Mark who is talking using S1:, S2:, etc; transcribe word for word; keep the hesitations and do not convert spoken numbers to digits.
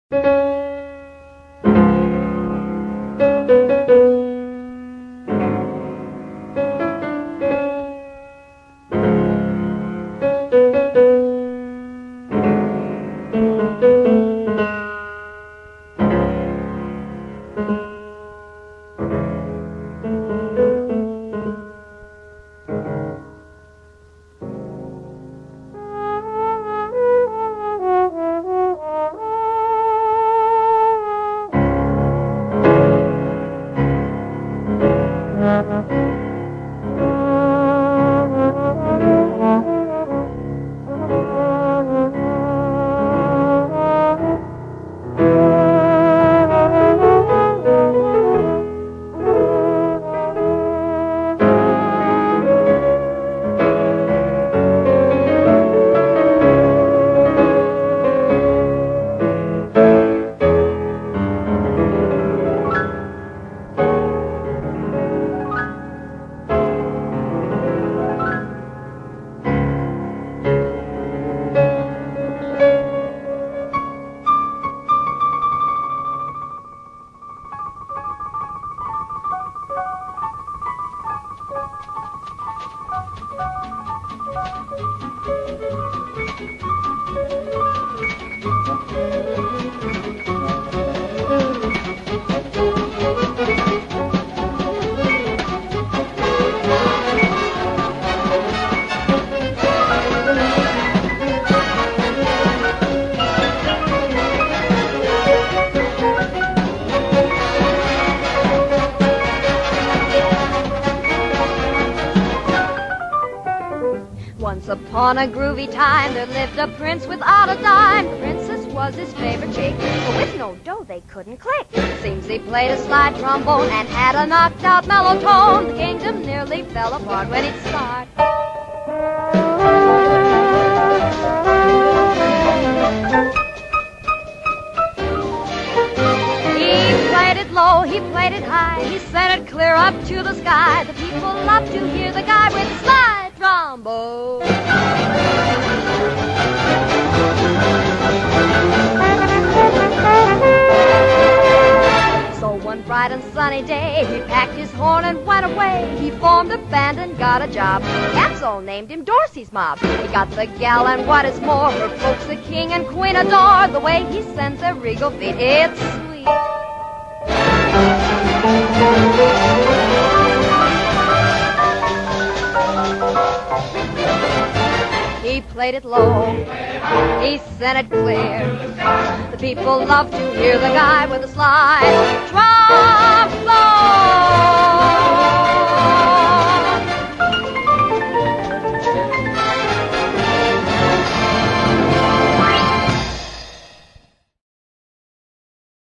S1: Once upon a groovy time, there lived a prince without a dime. Princess was his favorite chick, but with no dough they couldn't click. Seems he played a slide trombone and had a knocked out mellow tone. The kingdom nearly fell apart when he'd start. He played it low, he played it high, he sent it clear up to the sky. The people loved to hear the guy with the slide trombone. So one bright and sunny day, he packed his horn and went away. He formed a band and got a job. Cats all named him Dorsey's Mob. He got the gal, and what is more, her folks the king and queen adore. The way he sends their regal feet, it's sweet. He played it low, he sent it clear. The people love to hear the guy with the slide. Try